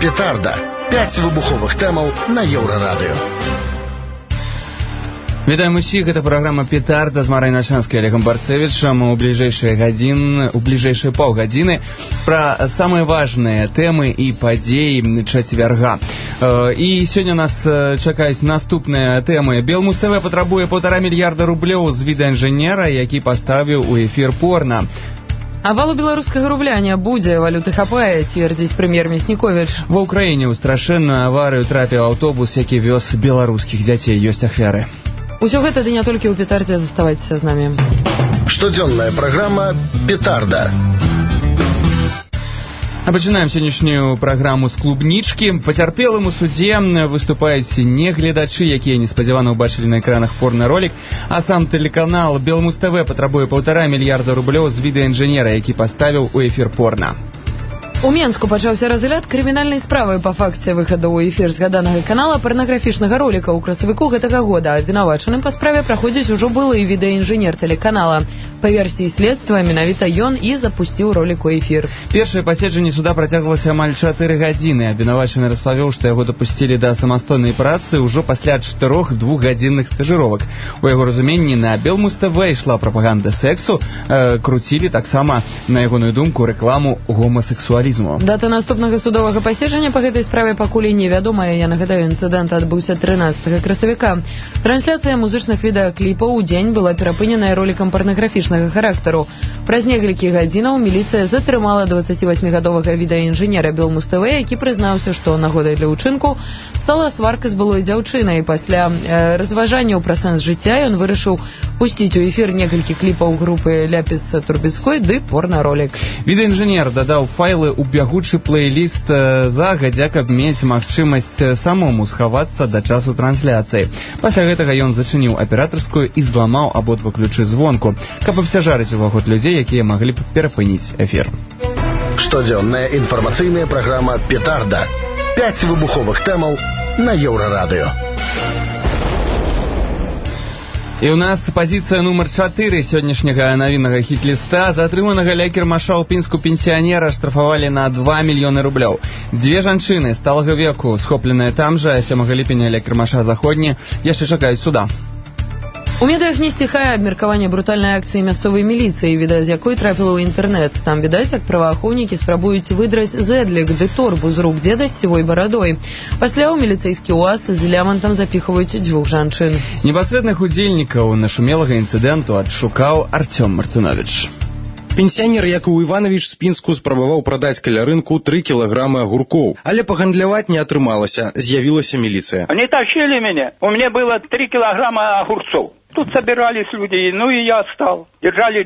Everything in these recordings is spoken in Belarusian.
«Петарда». 5 выбуховых тэмаў на Еўрарадыё. Вітаем усіх, гэта праграма «Петарда» з Марай Начанскай і Олегом Барцевичам. У бліжэйшыя паўгадзіны пра самыя важныя тэмы і падзеі чацвярга. І сёння нас чакаюць наступныя тэмы. Белмуз-ТВ патрабуе 1,5 мільярда рублёў з відэаінжынера, які паставіў у эфір порна. Авалу беларускага рубля не будзе, валюты хапае, цвердзіць прэм'ер Мясніковіч. Ва ўкраіне ў страшэнную аварыю трапіў аўтобус, які вёз беларускіх дзяцей. Ёсць ахвяры. Усё гэта ды не толькі ў «Петардзе», заставайцеся з намі. Штодзённая праграма «Петарда». А пачынаем сённяшнюю праграму з клубнічкі. Пацярпелым у судзе выступаюць не гледачы, якія неспадзявана ўбачылі на экранах порна-ролік, а сам тэлеканал «Белмуз-ТВ» патрабуе 1,5 мільярда рублёў з відэаінжынера, які паставіў у эфір порна. У Менску пачаўся разгляд крымінальнай справы па факце выхаду ў эфір згаданага канала парнаграфічнага роліка ў красавіку гэтага года. Абвінавачаным па справе праходзіць ужо былы відэаінжынер тэлеканала. Па версіі следства, менавіта ён і запусціў ролік у эфір. Першае паседжанне суда працяглася амаль 4 гадзіны. Абвінавачаны распавёў, што яго дапусцілі да самастойнай працы ўжо пасля 4 двухгадзінных стажыровак. У яго разуменні на Белмуз-ТВ ішла прапаганда сексу, круцілі таксама, на ягоную думку, рэкламу гомасексуалізму. Дата наступнага судовага паседжання па гэтай справе пакуль невядомая. Я нагадаю, інцыдэнт адбыўся 13 красавіка. Трансляцыя музычных відэакліпаў у дзень была перапыненая ролікам парнаграфічнага характару. Праз некалькі гадзінаў міліцыя затрымала 28-гадовага відэаінжынера Белмуз-ТВ, які прызнаўся, што нагодай для ўчынку стала сварка з былой дзяўчынай. Пасля разважанняў пра сэнс жыцця ён вырашыў пусціць у эфір некалькі кліпаў групы Ляпіс Турбіской ды порна-ролік. Відэаінжынер дадаў файлы ў бягучы плейліст загадзя, каб мець магчымасць самому схавацца да часу трансляцыі. Пасля гэтага ён зачыніў аператарскую і зламаў абодва ключы звонку, каб абцяжарыць уваход людзей, якія маглі б перапыніць эфір. Штодзённая інфармацыйная праграма «Петарда». 5 выбуховых тэмаў на Еўрарадыё. І ў нас пазіцыя нумар 4 сённяшняга навіннага хіт-ліста. Затрыманага ля кірмаша ў Пінску пенсіянера штрафавалі на 2 мільёны рублёў. 2 жанчыны сталага веку, схопленыя там жа 7 ліпеня ля кірмаша заходні, яшчэ чакаюць суда. У медыях не сціхае абмеркаванне брутальнай акцыі мясцовай міліцыі, відэа з якой трапіла ў інтэрнэт. Там відаць, як праваахоўнікі спрабуюць выдраць зэдлік ды торбу з рук дзеда з сівой барадой. Пасля ў міліцэйскі УАЗ з лямантам запіхваюць 2 жанчын. Непасрэдных удзельнікаў нашумелага інцыдэнту адшукаў Артём Мартыновіч. Пенсіянер Якаў Іванович з Пінску спрабаваў прадаць каля рынку 3 кілаграмы агуркоў, але пагандляваць не атрымалася, з'явілася міліцыя. Они тащили меня, у меня было 3 килограмма огурцов. Тут собирались люди, ну и я стал. Держали,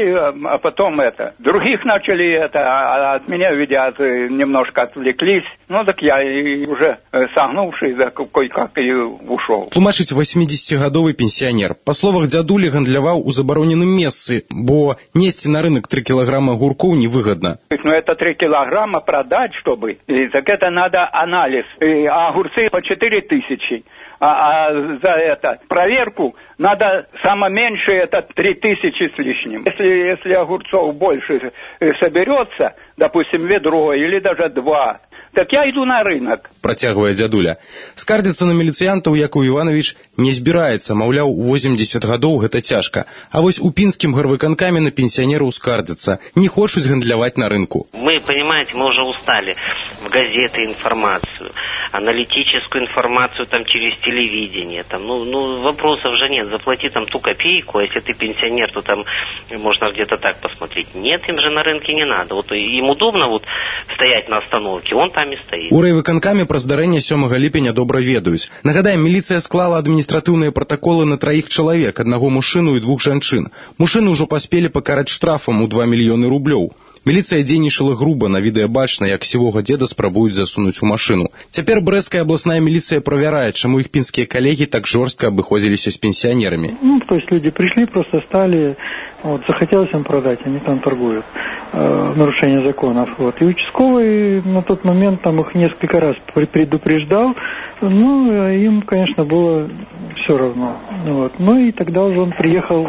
а потом других начали а от меня, видят, немножко отвлеклись. Ну так я и уже согнувшись, кое-как и ушел. Тлумачыць 80-гадовы пенсіянер. Па словах дзядулі, гандляваў у забароненым месцы, бо несці на рынок 3 килограмма огурков невыгодно. Ну это 3 килограмма продать, чтобы, так это надо анализ. А огурцы по 4000. А за проверку надо самое меньшее, это 3000 с лишним. Если огурцов больше соберется, допустим, ведро или даже 2, так я иду на рынок. Працягвае дзядуля. Скардзіцца на міліцыянтаў Якаў Іванович не збіраецца, маўляў, у 80 гадоў гэта цяжка. А вось у пінскім гарвыканкаме на пенсіянераў скардзяцца. Не хочуць гандляваць на рынку. Мы, понимаете, мы уже устали в газеты информацию, аналитическую информацию там через телевидение. Там, ну, вопросов же нет. Заплати там ту копейку, а если ты пенсионер, то там можно где-то так посмотреть. Нет, им же на рынке не надо. Вот им удобно вот стоять на остановке, он там и стоит. У райвыканкаме пра здарэнне 7 ліпеня добра ведаюць. Нагадаем, міліцыя склала адміністратыўныя пратаколы на 3 чалавек, 1 мужчыну і 2 жанчын. Мужчыны ўжо паспелі пакараць штрафам у 2 мільёны рублёў. Міліцыя дзейнічала груба, на відэа бачна, як сівога дзеда спрабуюць засунуць у машыну. Цяпер брэсцкая абласная міліцыя правярае, чаму іх пінскія калегі так жорстка абыходзіліся з пенсіянерамі. То есть люди пришли, просто стали, захотелось им продать, они там торгуют. Нарушение законов. И участковый на тот момент там их несколько раз предупреждал, им, конечно, было все равно. Ну и тогда уже он приехал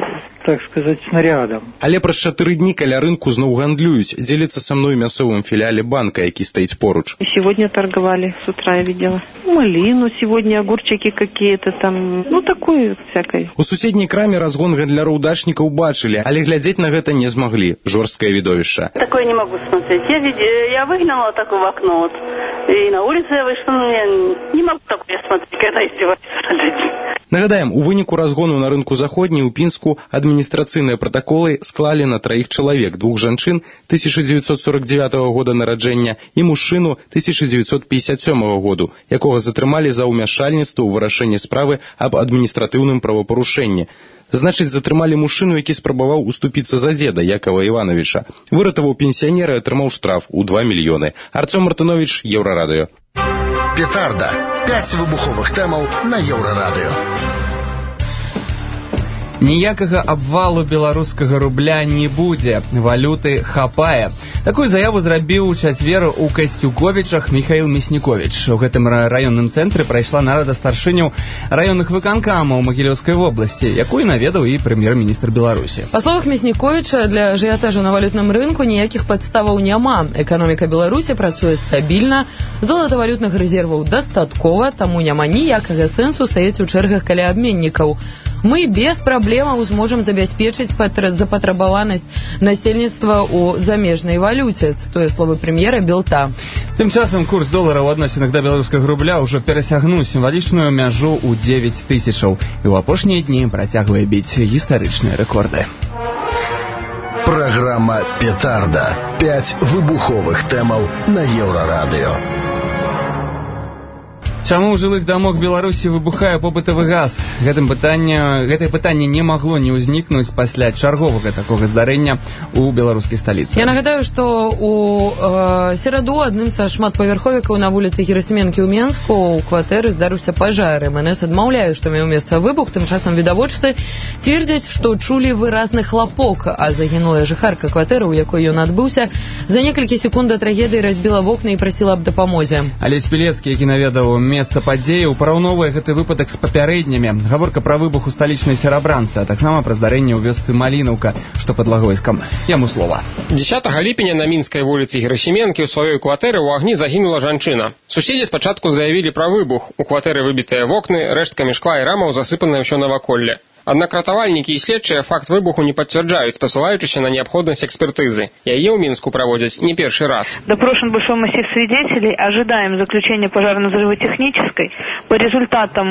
так сказать, снарядом. Але праз 4 дні каля рынку зноў гандлююць, дзеліцца са мной мясцовым філіале банка, які стаіць поруч. Сегодня торговали, с утра я видела. Малину сегодня, огурчики какие-то там, такое всякое. У суседняй краме разгон гандляроў-дачнікаў бачылі, але глядзець на гэта не змаглі. Жорсткае відовішча. Такое не могу смотреть. Я выглянула такое в окно, и на улице я вышла, я не могу такое смотреть, когда издеваются над людьми. Нагадаем, у выніку разгону на рынку заходні ў Пінску адміністрацыйныя пратаколы склалі на 3 чалавек, 2 жанчын 1949 года нараджэння і мужчыну 1957 году, якога затрымалі за ўмяшальніцтва ў вырашэнне справы аб адміністратыўным правапарушэнні. Значыць, затрымалі мужчыну, які спрабаваў уступіцца за дзеда Якова Івановича. Выратаваў пенсіянера і атрымаў штраф у 2 мільёны. Артём Мартынович, Еўрарадыё. Петарда. 5 выбуховых тэмаў на Еўрарадыё. Ніякага абвалу беларускага рубля не будзе, валюты хапае. Такую заяву зрабіў у чацвер у Касцюковічах Міхаіл Мясніковіч. У гэтым раённым цэнтры прайшла нарада старшыняў раённых выканкамаў Магілёўскай вобласці, якую наведаў і прэм'ер-міністр Беларусі. Па словах Мясніковіча, для ажыятажу на валютным рынку ніякіх падставаў няма. Эканоміка Беларусі працуе стабільна, золатавалютных рэзерваў дастаткова, таму няма ніякага сэнсу стаяць у чэргах каля абменнікаў. Мы без праблемаў зможам забяспечыць запатрабаванасць насельніцтва ў замежнай валюце, цытуе словы прэм'ера Белта. Тым часам курс долара ў адносінах да беларускага рубля ўжо перасягнуў сімвалічную мяжу ў 9 тысячаў і ў апошнія дні працягвае біць гістарычныя рэкорды. Праграма «Петарда». 5 выбуховых тэмаў на Еўрарадыё. Чаму ў жылых дамах Беларусі выбухае побытавы газ? Гэтае пытанне не магло не ўзнікнуць пасля чарговага такога здарэння ў беларускай сталіцы. Я нагадаю, што у сераду адным са шматпавярховікаў на вуліцы Герасіменкі ў Менску ў кватэры здарыўся пажар. МНС адмаўляе, што меў месца выбух. Тым часам відавочцы цвердзяць, што чулі выразны хлапок, а загінулая жыхарка кватэры, у якой ён адбыўся, за некалькі секунд да трагедыі разбіла вокны і прасіла аб дапамозе. Алесь Пілецкі, які наведаў месца падзеяў, параўноўвае гэты выпадак з папярэднімі. Гаворка пра выбух у сталічнай Серабранцы, а таксама пра здарэнне ў вёсцы Малінаўка, што пад Лагойскам. Яму слова. 10 ліпеня на мінскай вуліцы Герасіменкі ў сваёй кватэры ў агні загінула жанчына. Суседзі спачатку заявілі пра выбух. У кватэры выбітыя вокны, рэшткамі шкла і рамаў засыпанае ўсё наваколле. Аднак ратавальнікі і следчыя факт выбуху не пацвярджаюць, пасылаючыся на неабходнасць экспертызы. Яе ў Мінску праводзяць не першы раз. Допрошен большой массив свидетелей. Ожидаем заключения пожарно-взрывотехнической. По результатам,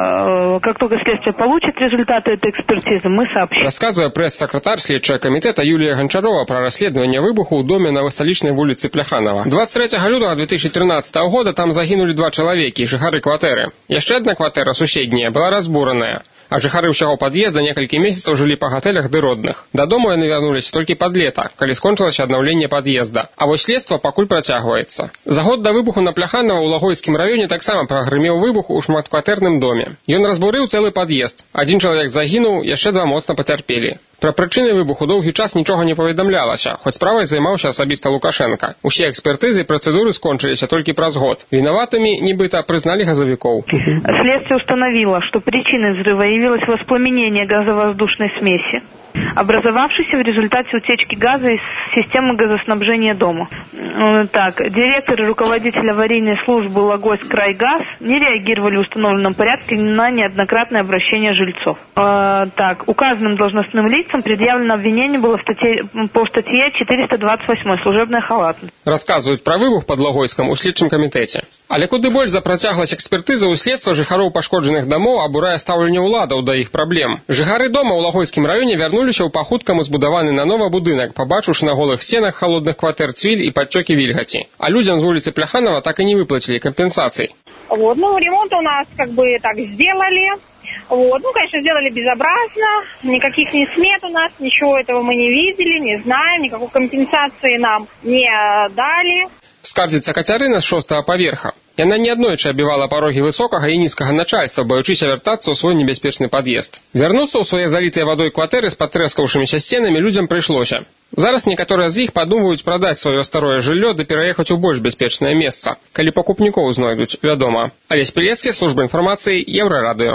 как только следствие получит результаты этой экспертизы, мы сообщим. Рассказывая пресс-секретарь следчего комитета Юлия Гончарова про расследование выбуху у доме на столичной улице Пляханова. 23 лютого 2013 года там загинули 2 чалавекі, жыхары кватэры. Яшчэ адна кватэра суседняя была разбураная. А жыхары ўсяго пад'езда некалькі месяцаў жылі па гатэлях ды родных. Дадому яны вярнуліся толькі пад лета, калі скончылася аднаўленне пад'езда. А вось следства пакуль працягваецца. За год да выбуху на Пляханова ў Лагойскім раёне таксама прагрымеў выбух у шматкватэрным доме. Ён разбурыў цэлы пад'езд. 1 чалавек загінуў, яшчэ 2 моцна пацярпелі. Пра прычыны выбуху доўгі час нічога не паведамлялася, хоць справай займаўся асабіста Лукашенка. Усе экспертызы і працэдуры скончыліся толькі праз год. Вінаватымі, нібыта, прызналі газовиков. Следствие установило, что причиной взрыва явилось воспламенение газовоздушной смеси, образовавшейся в результате утечки газа из системы газоснабжения дома. Так, директор и руководитель аварийной службы Лагойскрайгаз не реагировали в установленном порядке на неоднократное обращение жильцов. Так, указанным должностным лицам предъявлено обвинение было по статье 428 «Служебная халатность». Рассказывают про выбух под Лагойском у следчым комитете. Але куды больш за працягласць экспертызы ў следства жыхароў пашкоджаных дамоў абурае стаўленне ўладаў да іх праблем. Жыхары дома ў Лагойскім раёне вярнуліся ў пахуткаму збудаваны нанова будынак, пабачыўшы на голых сценах холодных кватэр цвіль і падцёкі вільгаці. А людзям з вуліцы Пляханова так і не выплацілі кампенсацый. Ремонт у нас так сделали. Конечно, сделали безобразно. Никаких ни смет у нас, ничего этого мы не видели, не знаем, никакой компенсации нам не дали. Скардзіцца Кацярына з 6-го паверха. Яна неаднойчы абівала парогі высокага і нізкага начальства, баючыся вяртацца ў свой небяспечны пад'езд. Вярнуцца ў свае залітыя вадой кватэры з патрэскаўшымися сценамі людзям прыйшлося. Зараз некаторыя з іх падумваюць прадаць сваё старое жыллё ды пераехаць у больш бяспечнае месца. Калі пакупнікоў знойдуць, вядома. Алесь Пілецкі, служба інфармацыі, Еўрарадыё.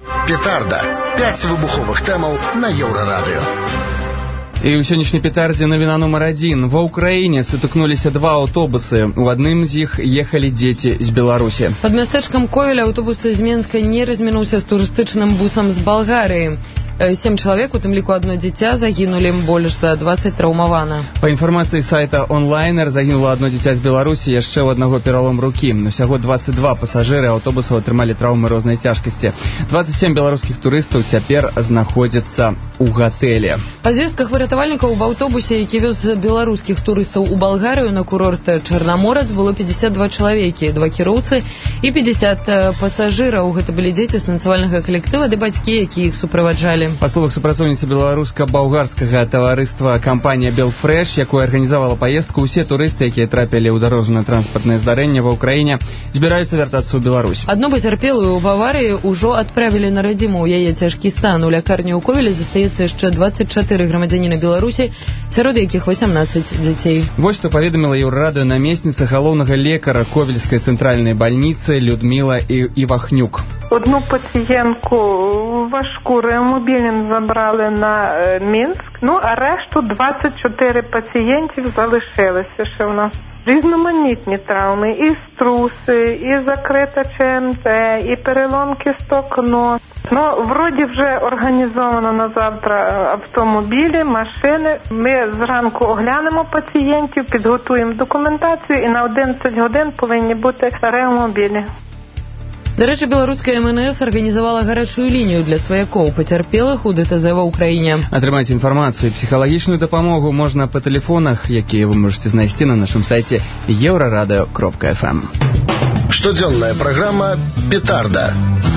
Петарда. 5 выбуховых тэмаў на Еўрарадыё. І ў сённяшняй петардзе навіна нумар 1. Ва ўкраіне сутыкнуліся два аўтобусы. У адным з іх ехалі дзеці з Беларусі. Пад мястэчкам Ковеля аўтобус з Менска не размінуўся з турыстычным бусам з Балгарыі. 7 чалавек, у тым ліку одно дзіця, загінулі, больш за 20 траўмавана. Па інфармацыі сайта онлайнер, загінула одно дзіця з Беларусі, яшчэ ў аднаго пералом рукі. Усяго 22 пасажыры аўтобусаў атрымалі траўмы рознай цяжкасці. 27 беларускіх турыстаў цяпер знаходзяцца ў гатэле. Па звестках выратавальнікаў, у аўтобусе, які вёз беларускіх турыстаў у Балгарыю на курорт Чарнаморац, было 52 чалавекі, 2 кіроўцы і 50 пасажыраў. Гэта былі дзеці з танцавальнага калектыва ды бацькі, якія іх суправаджалі. Па словах супрацоўніцы беларуска-балгарскага таварыства кампанія «Белфрэш», якая арганізавала паездку, усе турысты, якія трапілі ў дарожна-транспартнае здарэнне ва ўкраіне, збіраюцца вяртацца ў Беларусь. Адну пацярпелую ў аварыі ўжо адправілі на радзіму. У яе цяжкі стан. У лякарні ў Ковелі застаецца яшчэ 24 грамадзяніна Беларусі, сярод якіх 18 дзяцей. Вось што паведаміла Еўрарадыё намесніца галоўнага лекара Ковельскай цэнтральнай бальніцы Людміла Івахнюк. Одну пацієнтку важку реанімобілем забрали на Мінськ, а решту 24 пацієнтів залишилися ще в нас. Різноманітні травми, і струси, і закрита ЧМТ, і перелом кісток ног. Вроді вже організовано на завтра автомобілі, машини. Ми зранку оглянемо пацієнтів, підготуємо документацію і на 11 годин повинні бути реанімобілі. До речі, беларуская МНС арганізавала гарачую лінію для сваякоў пацярпелых у ДТЗ ва ўкраіне. Атрымаць інфармацыю і псіхалагічную дапамогу можна па тэлефонах, якія вы можете знайсці на нашым сайце euraradio.fm. Штодзённая праграма «Петарда».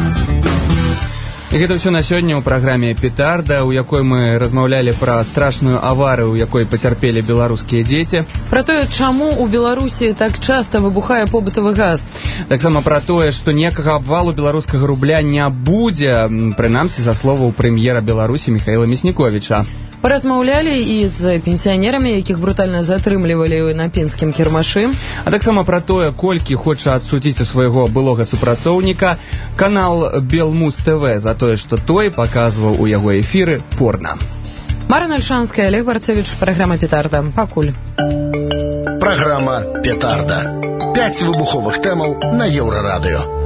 І гэта ўсё на сёння ў праграме «Петарда», у якой мы размаўлялі пра страшную аварыю, у якой пацярпелі беларускія дзеці. Пра тое, чаму ў Беларусі так часта выбухае побытавы газ. Таксама пра тое, што ніякага абвалу беларускага рубля не будзе, прынамсі, за словаў прэм'ера Беларусі Міхаіла Мясніковіча. Паразмаўлялі і з пенсіянерамі, якіх брутальна затрымлівалі на пінскім кірмашы. А таксама пра тое, колькі хоча адсудзіць у свайго былога супрацоўніка канал «Белмуз ТВ» за тое, што той паказваў у яго эфіры порна. Марина Альшанская, Олег Барцевич, праграма «Петарда». Пакуль. Праграма «Петарда». 5 выбуховых тэмаў на Еўрарадыё.